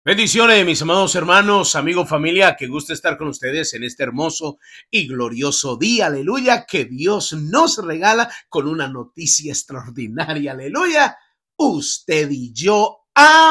Bendiciones, mis amados hermanos, amigos, familia, que gusto estar con ustedes en este hermoso y glorioso día, aleluya, que Dios nos regala con una noticia extraordinaria, aleluya. Usted y yo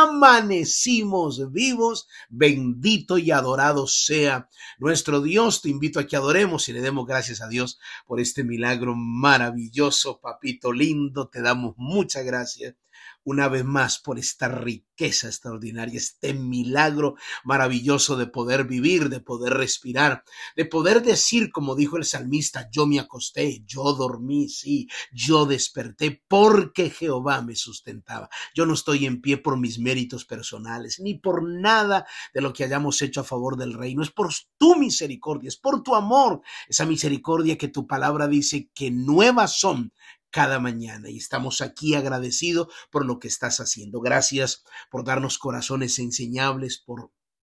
amanecimos vivos, bendito y adorado sea nuestro Dios. Te invito a que adoremos y le demos gracias a Dios por este milagro maravilloso, papito lindo. Te damos muchas gracias una vez más por esta riqueza extraordinaria, este milagro maravilloso de poder vivir, de poder respirar, de poder decir, como dijo el salmista, yo me acosté, yo dormí, sí, yo desperté porque Jehová me sustentaba. Yo no estoy en pie por mis méritos personales, ni por nada de lo que hayamos hecho a favor del reino. Es por tu misericordia, es por tu amor, esa misericordia que tu palabra dice que nuevas son cada mañana, y estamos aquí agradecidos por lo que estás haciendo. Gracias por darnos corazones enseñables, por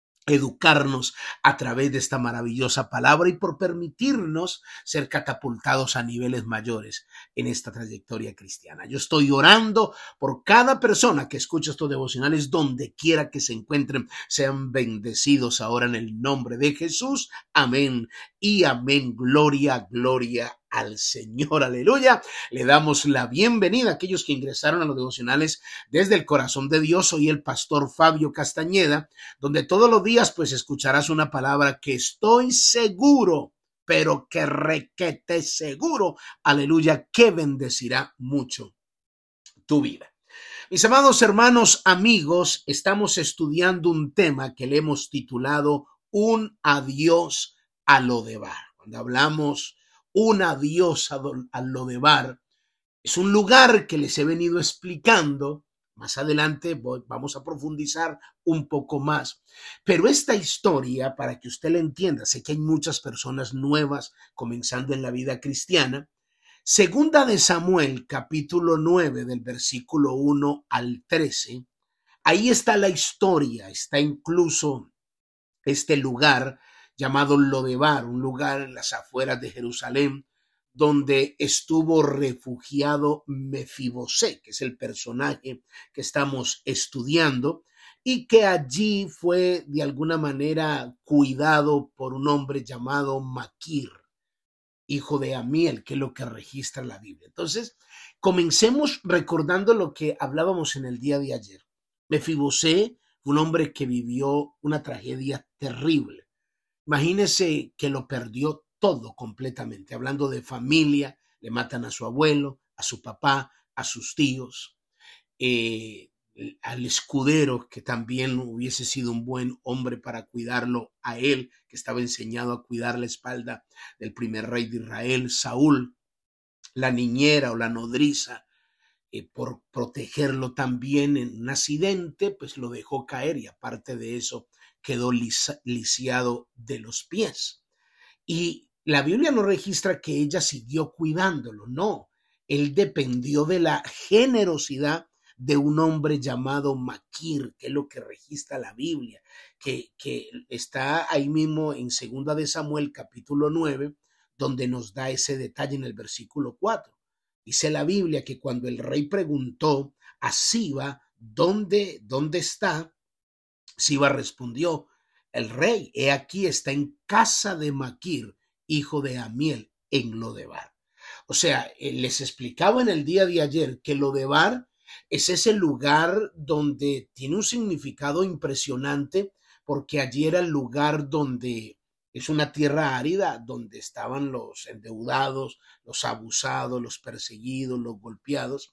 educarnos a través de esta maravillosa palabra y por permitirnos ser catapultados a niveles mayores en esta trayectoria cristiana. Yo estoy orando por cada persona que escucha estos devocionales, donde quiera que se encuentren, sean bendecidos ahora en el nombre de Jesús. Amén y amén. Gloria, gloria al Señor, aleluya. Le damos la bienvenida a aquellos que ingresaron a los devocionales desde el corazón de Dios. Soy el pastor Fabio Castañeda, donde todos los días pues escucharás una palabra que estoy seguro, pero que requete seguro, aleluya, que bendecirá mucho tu vida. Mis amados hermanos, amigos, estamos estudiando un tema que le hemos titulado Un adiós a Lodebar. Cuando hablamos un adiós a Lodebar, es un lugar que les he venido explicando. Más adelante vamos a profundizar un poco más. Pero esta historia, para que usted la entienda, sé que hay muchas personas nuevas comenzando en la vida cristiana. Segunda de Samuel, capítulo 9, del versículo 1 al 13. Ahí está la historia, está incluso este lugar llamado Lodebar, un lugar en las afueras de Jerusalén, donde estuvo refugiado Mefibosé, que es el personaje que estamos estudiando, y que allí fue de alguna manera cuidado por un hombre llamado Maquir, hijo de Amiel, que es lo que registra la Biblia. Entonces, comencemos recordando lo que hablábamos en el día de ayer. Mefibosé fue un hombre que vivió una tragedia terrible. Imagínese que lo perdió todo completamente. Hablando de familia, le matan a su abuelo, a su papá, a sus tíos, al escudero, que también hubiese sido un buen hombre para cuidarlo a él, que estaba enseñado a cuidar la espalda del primer rey de Israel, Saúl, la niñera o la nodriza, por protegerlo también en un accidente, pues lo dejó caer, y aparte de eso quedó lisiado de los pies. Y la Biblia no registra que ella siguió cuidándolo, no. Él dependió de la generosidad de un hombre llamado Maquir, que es lo que registra la Biblia, que está ahí mismo en Segunda de Samuel, capítulo 9, donde nos da ese detalle en el versículo 4. Dice la Biblia que cuando el rey preguntó a Siba, ¿dónde está? Siba respondió, el rey, he aquí, está en casa de Maquir, hijo de Amiel, en Lodebar. O sea, les explicaba en el día de ayer que Lodebar es ese lugar donde tiene un significado impresionante, porque allí era el lugar donde es una tierra árida, donde estaban los endeudados, los abusados, los perseguidos, los golpeados.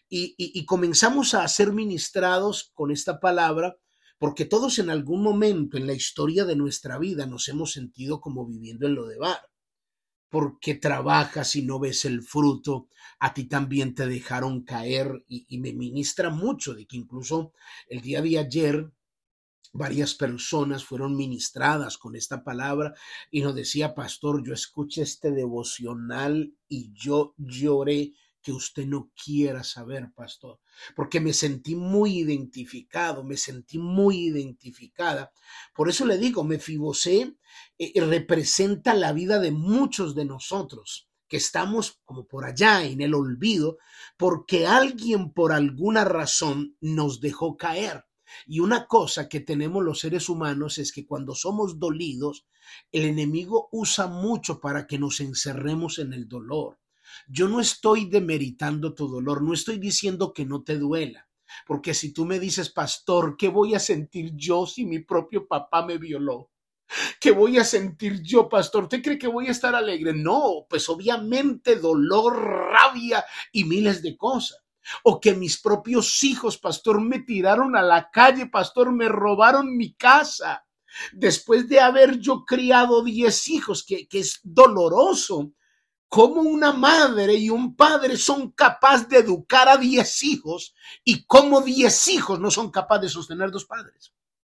Y comenzamos a ser ministrados con esta palabra, porque todos en algún momento en la historia de nuestra vida nos hemos sentido como viviendo en Lodebar. Porque trabajas y no ves el fruto, a ti también te dejaron caer, y me ministra mucho de que incluso el día de ayer varias personas fueron ministradas con esta palabra y nos decía, pastor, yo escuché este devocional y yo lloré que usted no quiera saber, pastor, porque me sentí muy identificado, me sentí muy identificada. Por eso le digo, Mefibosé representa la vida de muchos de nosotros que estamos como por allá en el olvido, porque alguien por alguna razón nos dejó caer. Y una cosa que tenemos los seres humanos es que cuando somos dolidos, el enemigo usa mucho para que nos encerremos en el dolor. Yo no estoy demeritando tu dolor, no estoy diciendo que no te duela, porque si tú me dices, pastor, ¿qué voy a sentir yo si mi propio papá me violó? ¿Qué voy a sentir yo, pastor? ¿Usted cree que voy a estar alegre? No, pues obviamente dolor, rabia y miles de cosas. O que mis propios hijos, pastor, me tiraron a la calle, pastor, me robaron mi casa. Después de haber yo criado 10 hijos, que es doloroso. Cómo una madre y un padre son capaces de educar a 10 hijos y cómo 10 hijos no son capaces de sostener 2 padres.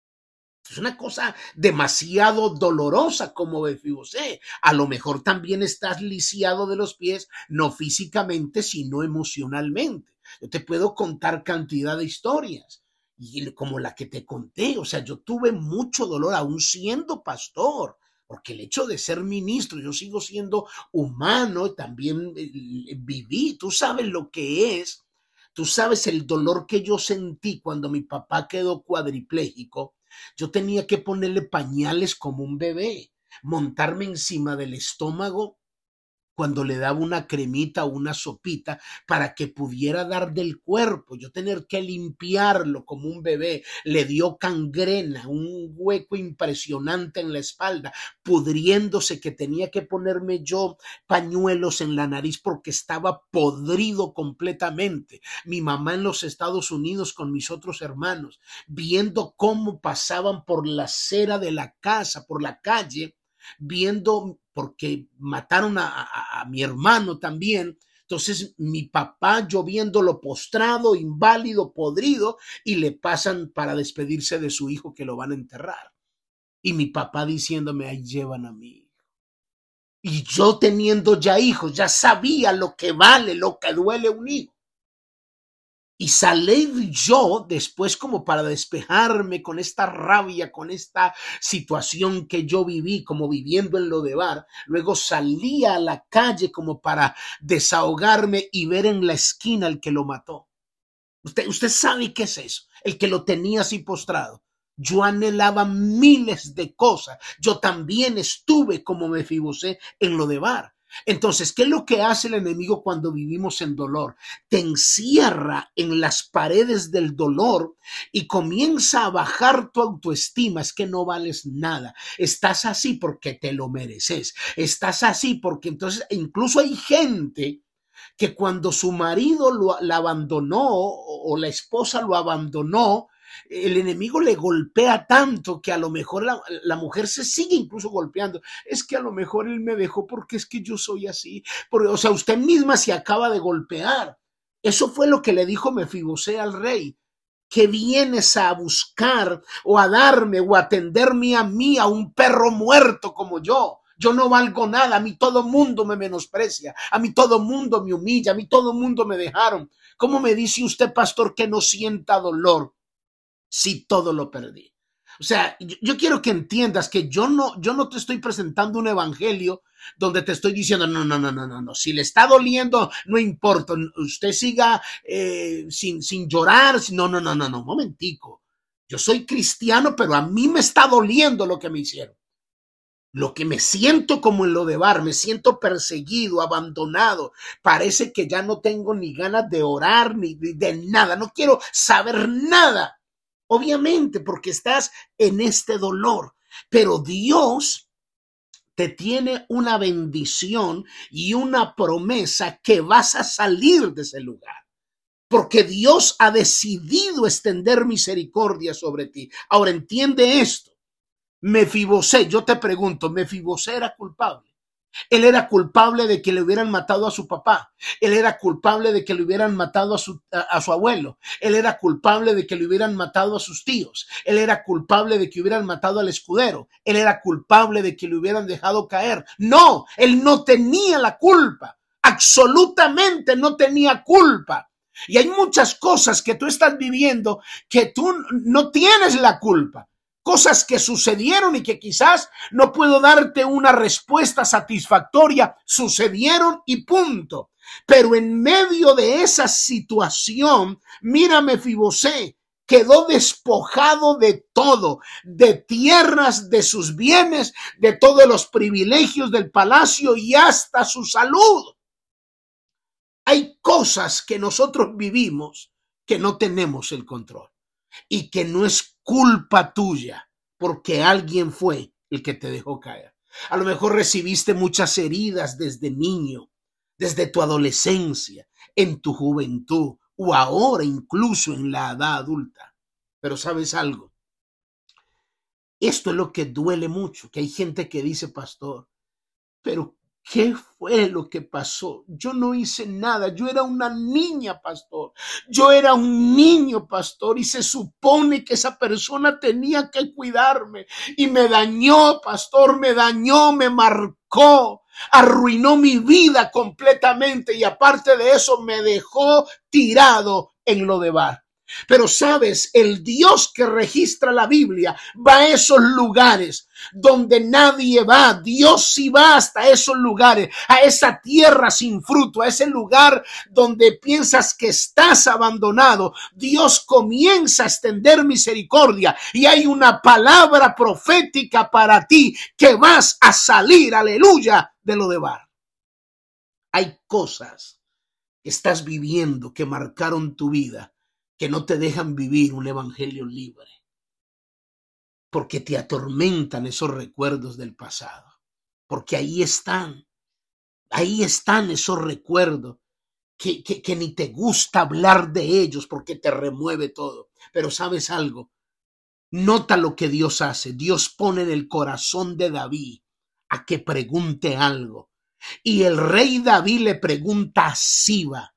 Es una cosa demasiado dolorosa como Mefibosé. A lo mejor también estás lisiado de los pies, no físicamente, sino emocionalmente. Yo te puedo contar cantidad de historias, y como la que te conté. O sea, yo tuve mucho dolor aún siendo pastor, porque el hecho de ser ministro, yo sigo siendo humano, también viví, tú sabes lo que es, tú sabes el dolor que yo sentí cuando mi papá quedó cuadripléjico. Yo tenía que ponerle pañales como un bebé, montarme encima del estómago cuando le daba una cremita o una sopita para que pudiera dar del cuerpo, yo tener que limpiarlo como un bebé. Le dio gangrena, un hueco impresionante en la espalda, pudriéndose, que tenía que ponerme yo pañuelos en la nariz porque estaba podrido completamente. Mi mamá en los Estados Unidos con mis otros hermanos, viendo cómo pasaban por la acera de la casa, por la calle, viendo, porque mataron a mi hermano también. Entonces mi papá, yo viéndolo postrado, inválido, podrido, y le pasan para despedirse de su hijo que lo van a enterrar. Y mi papá diciéndome, ahí llevan a mi hijo. Y yo teniendo ya hijos, ya sabía lo que vale, lo que duele un hijo. Y salí yo después como para despejarme con esta rabia, con esta situación que yo viví, como viviendo en Lodebar. Luego salí a la calle como para desahogarme y ver en la esquina el que lo mató. Usted sabe qué es eso, el que lo tenía así postrado. Yo anhelaba miles de cosas. Yo también estuve como Mefibosé en Lodebar. Entonces, ¿qué es lo que hace el enemigo cuando vivimos en dolor? Te encierra en las paredes del dolor y comienza a bajar tu autoestima. Es que no vales nada. Estás así porque te lo mereces. Estás así porque entonces incluso hay gente que cuando su marido la abandonó o la esposa lo abandonó, el enemigo le golpea tanto que a lo mejor la mujer se sigue incluso golpeando. Es que a lo mejor él me dejó porque es que yo soy así. Porque, o sea, usted misma se acaba de golpear. Eso fue lo que le dijo Mefibosé al rey. ¿Qué vienes a buscar o a darme o a atenderme a mí, a un perro muerto como yo? Yo no valgo nada, a mí todo mundo me menosprecia, a mí todo mundo me humilla, a mí todo mundo me dejaron. ¿Cómo me dice usted, pastor, que no sienta dolor si todo lo perdí? O sea, yo quiero que entiendas que yo no te estoy presentando un evangelio donde te estoy diciendo, no, si le está doliendo, no importa, usted siga sin llorar, no, momentico. Yo soy cristiano, pero a mí me está doliendo lo que me hicieron. Lo que me siento como en Lodebar, me siento perseguido, abandonado. Parece que ya no tengo ni ganas de orar, ni de nada. No quiero saber nada. Obviamente, porque estás en este dolor. Pero Dios te tiene una bendición y una promesa que vas a salir de ese lugar. Porque Dios ha decidido extender misericordia sobre ti. Ahora entiende esto. Mefibosé, yo te pregunto, ¿Mefibosé era culpable? Él era culpable de que le hubieran matado a su papá. Él era culpable de que le hubieran matado a su abuelo. Él era culpable de que le hubieran matado a sus tíos. Él era culpable de que hubieran matado al escudero. Él era culpable de que le hubieran dejado caer. No, él no tenía la culpa. Absolutamente no tenía culpa. Y hay muchas cosas que tú estás viviendo que tú no tienes la culpa. Cosas que sucedieron y que quizás no puedo darte una respuesta satisfactoria, sucedieron y punto. Pero en medio de esa situación, mira Mefibosé, quedó despojado de todo, de tierras, de sus bienes, de todos los privilegios del palacio y hasta su salud. Hay cosas que nosotros vivimos que no tenemos el control y que no es culpa tuya porque alguien fue el que te dejó caer. A lo mejor recibiste muchas heridas desde niño, desde tu adolescencia, en tu juventud o ahora incluso en la edad adulta. Pero ¿sabes algo? Esto es lo que duele mucho, que hay gente que dice, pastor, pero ¿qué fue lo que pasó? Yo no hice nada. Yo era una niña, pastor. Yo era un niño, pastor. Y se supone que esa persona tenía que cuidarme. Y me dañó, pastor. Me dañó, me marcó. Arruinó mi vida completamente. Y aparte de eso, me dejó tirado en lo de bar. Pero sabes, el Dios que registra la Biblia va a esos lugares donde nadie va. Dios sí va hasta esos lugares, a esa tierra sin fruto, a ese lugar donde piensas que estás abandonado. Dios comienza a extender misericordia y hay una palabra profética para ti que vas a salir, aleluya, de lo de bar. Hay cosas que estás viviendo que marcaron tu vida, que no te dejan vivir un evangelio libre, porque te atormentan esos recuerdos del pasado, porque ahí están esos recuerdos que ni te gusta hablar de ellos porque te remueve todo. Pero ¿sabes algo? Nota lo que Dios hace. Dios pone en el corazón de David a que pregunte algo, y el rey David le pregunta a Siba.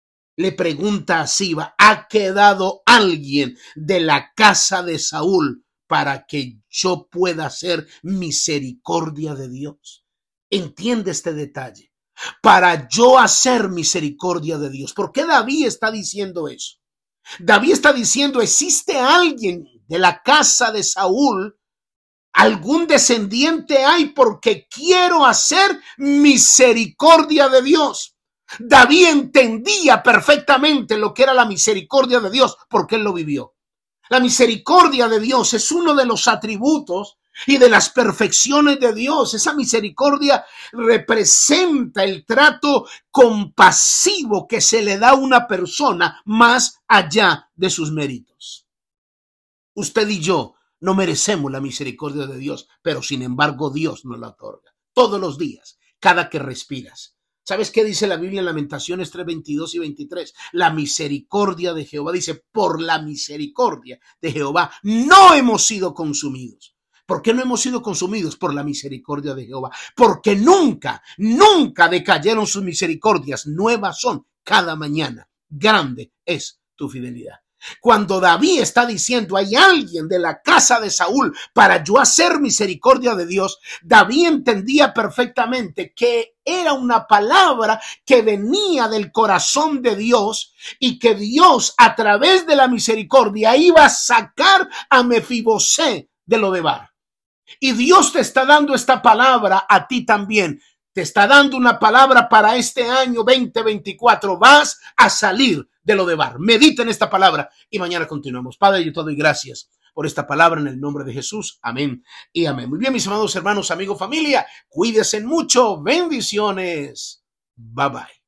¿Ha quedado alguien de la casa de Saúl para que yo pueda hacer misericordia de Dios? Entiende este detalle. Para yo hacer misericordia de Dios. ¿Por qué David está diciendo eso? David está diciendo, ¿existe alguien de la casa de Saúl? ¿Algún descendiente hay? Porque quiero hacer misericordia de Dios. David entendía perfectamente lo que era la misericordia de Dios porque él lo vivió. La misericordia de Dios es uno de los atributos y de las perfecciones de Dios. Esa misericordia representa el trato compasivo que se le da a una persona más allá de sus méritos. Usted y yo no merecemos la misericordia de Dios, pero sin embargo Dios nos la otorga todos los días, cada que respiras. ¿Sabes qué dice la Biblia en Lamentaciones 3, 22 y 23? La misericordia de Jehová, dice, por la misericordia de Jehová no hemos sido consumidos. ¿Por qué no hemos sido consumidos? Por la misericordia de Jehová. Porque nunca decayeron sus misericordias. Nuevas son cada mañana. Grande es tu fidelidad. Cuando David está diciendo, hay alguien de la casa de Saúl para yo hacer misericordia de Dios, David entendía perfectamente que era una palabra que venía del corazón de Dios y que Dios a través de la misericordia iba a sacar a Mefibosé de lo de bar. Y Dios te está dando esta palabra a ti también. Te está dando una palabra para este año 2024. Vas a salir de lo de bar. Medita en esta palabra y mañana continuamos. Padre, yo te doy gracias por esta palabra en el nombre de Jesús. Amén y amén. Muy bien, mis amados hermanos, amigos, familia. Cuídense mucho. Bendiciones. Bye bye.